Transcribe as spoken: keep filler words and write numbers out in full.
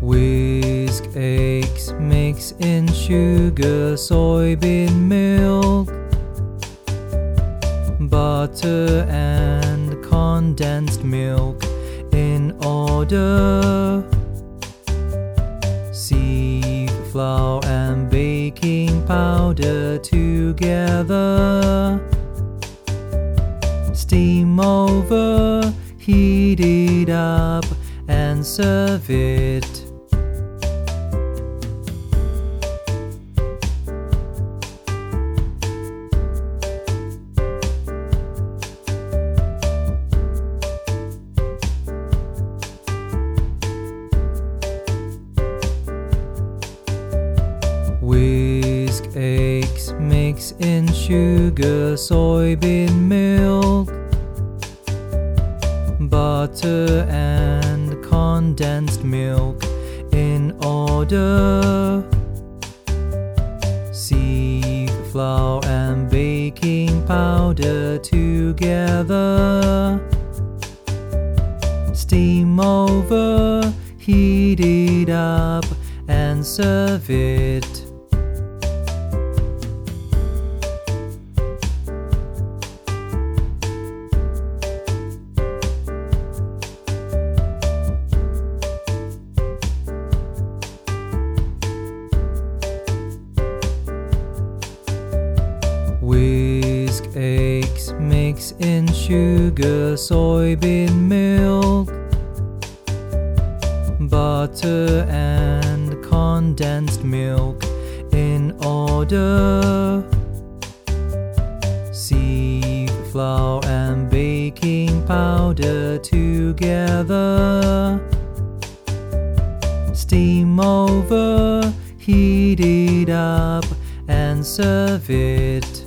Whisk eggs, mix in sugar, soybean milk, butter and condensed milk in order. Sieve flour and baking powder together. Steam over, heat it up and serve it. Whisk eggs, mix in sugar, soybean milk, butter and condensed milk in order. Sieve flour and baking powder together. Steam over, heat it up and serve it. Whisk eggs, mix in sugar, soybean milk, butter and condensed milk in order. Sieve flour and baking powder together. Steam over, heat it up and serve it.